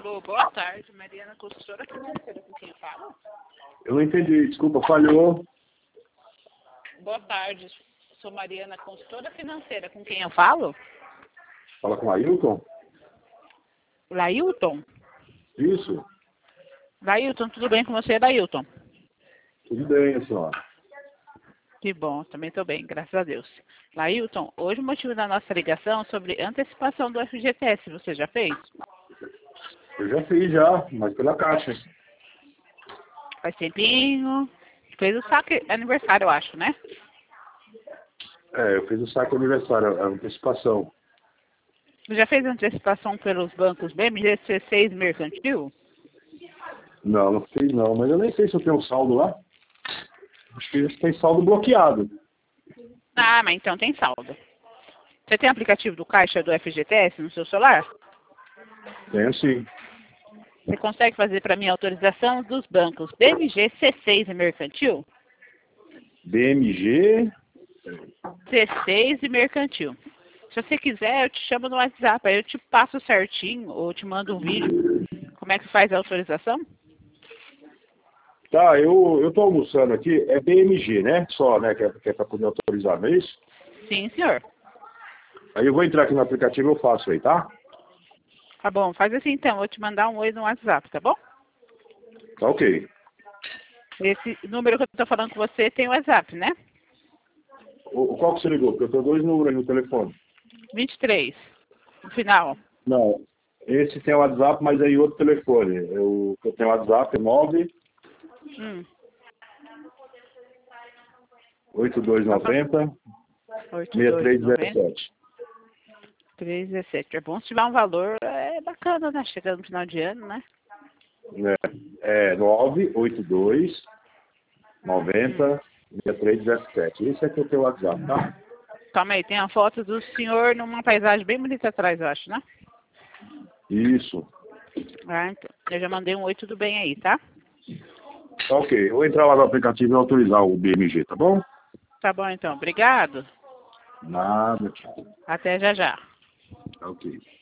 Alô, boa tarde, Mariana Consultora Financeira, com quem eu falo? Eu não entendi, desculpa, falhou. Boa tarde, sou Mariana Consultora Financeira, com quem eu falo? Fala com o Ailton? Lailton? Isso, Lailton, tudo bem com você, Lailton? tudo bem, senhora. Que bom, também estou bem, graças a Deus. Lailton, hoje o motivo da nossa ligação é sobre antecipação do FGTS, você já fez? Eu já fiz já, mas pela Caixa. Faz tempinho, fez o saque aniversário, eu acho, né? É, eu fiz o saque aniversário, a antecipação. Já fez antecipação pelos bancos BMG, C6 Mercantil? Não, não fiz não, mas eu nem sei se eu tenho saldo lá. Acho que tem saldo bloqueado. Ah, mas então tem saldo. Você tem aplicativo do Caixa do FGTS no seu celular? Tenho sim. Você consegue fazer para mim a autorização dos bancos BMG, C6 e Mercantil? BMG, C6 e Mercantil. Se você quiser, eu te chamo no WhatsApp, aí eu te passo certinho, ou te mando um vídeo. Como é que faz a autorização? tá, eu tô almoçando aqui, é BMG, né? Só, né, que é pra poder autorizar, não é isso? Sim, senhor. Aí eu vou entrar aqui no aplicativo e eu faço aí, tá? Tá bom, faz assim então, eu vou te mandar um oi no WhatsApp, tá bom? Tá ok. Esse número que eu tô falando com você tem WhatsApp, né? Qual que você ligou? Porque eu tenho dois números aí no telefone. 23, no final. Não, esse tem WhatsApp, mas aí outro telefone. Eu tenho WhatsApp, é 9 8290 8290 6317. 317. É bom se tiver um valor, é bacana, né? Chegando no final de ano, né? É 982 90 6317. Esse aqui é o teu WhatsApp, tá? Calma aí, tem a foto do senhor numa paisagem bem bonita atrás, eu acho, né? Isso. Ah, então. Eu já mandei um oi, tudo bem aí, tá? Tá ok. Eu vou entrar lá no aplicativo e autorizar o BMG, tá bom? Tá bom, então. Obrigado. Nada, tchau. Até já já. Tá ok.